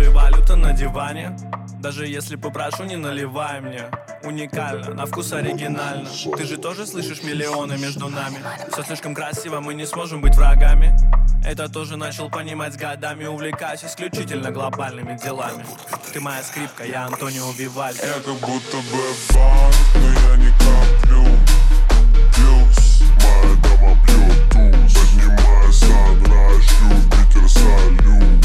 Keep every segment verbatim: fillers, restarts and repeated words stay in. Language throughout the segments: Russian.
же и валюта на диване. Даже если попрошу, не наливай мне. Уникально, на вкус оригинально. Ты же тоже слышишь миллионы между нами. Все слишком красиво, мы не сможем быть врагами. Это тоже начал понимать с годами. Увлекаюсь исключительно глобальными делами. Ты моя скрипка, я Антонио Вивальди. Я как будто бы банк, но я не коплю. Плюс, моя дама пьет туз. Поднимаю санрайз, Юпитер, салют.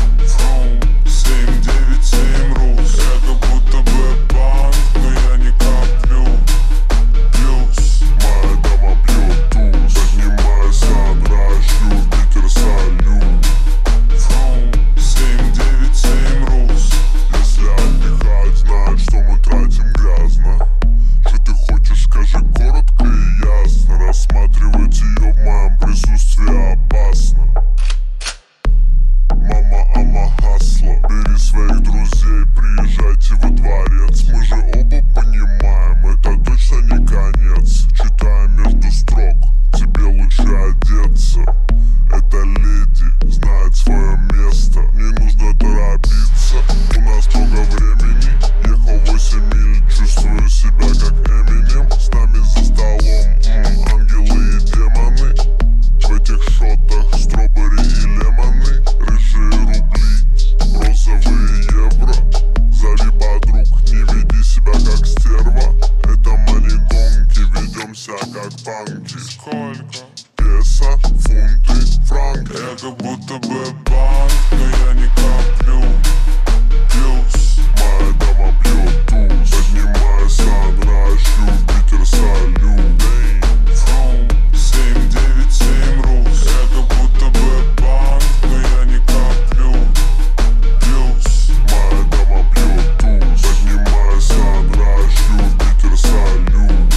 семь девять семь рус. Я как будто бы банк, но я не коплю. Плюс, моя дама пьет туз. Поднимаю санрайз, Юпитер, салют. семь девять семь рус. Если отдыхать, знают, что мы тратим грязно. Что ты хочешь, скажи коротко и ясно. Рассматривать ее в моем присутствии опасно. Мама, ама, хасла. Бери своих друзей, приезжайте во дворец. Мы же оба понимаем, это точно не конец. Читая между строк, тебе лучше одеться. Эта леди знает свое место. Не нужно торопиться, у нас много времени. Ехал восемь миль, чувствую себя как Эминем. С нами за столом м, ангелы и демоны. В этих шотах стробери и лемоны. Рыжие рубли, розовые евро. Зови подруг, не веди себя как стерва. Это манигонки, ведемся как банки. Сколько? Песо, фунты, франки. Я как будто бы банк, но я не коплю. Плюс, моя дама пьет туз. Поднимаю санрайз, Юпитер, салют. семь девять семь рус. Я как будто бы банк, но я не коплю. Плюс, моя дама пьет туз. Поднимаю санрайз, Юпитер, салют.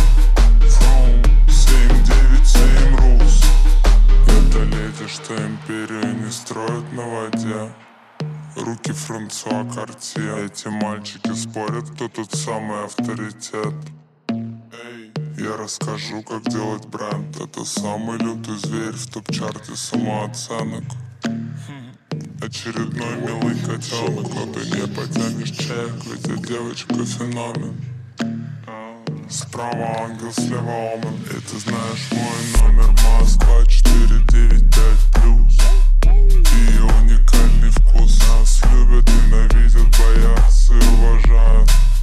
семь девять семь рус. Это леди, что империю не строят на воде. Руки Франсуа Картье. Эти мальчики спорят, кто тут самый авторитет. Я расскажу, как делать бренд. Это самый лютый зверь в топ-чарте самооценок. Очередной милый котенок, но ты не потянешь чек, ведь эта девочка феномен. Справа ангел, слева омен. И ты знаешь мой номер, Москва четыре девять пять плюс. И уникальный вкус. Нас любят, ненавидят, боятся и уважают.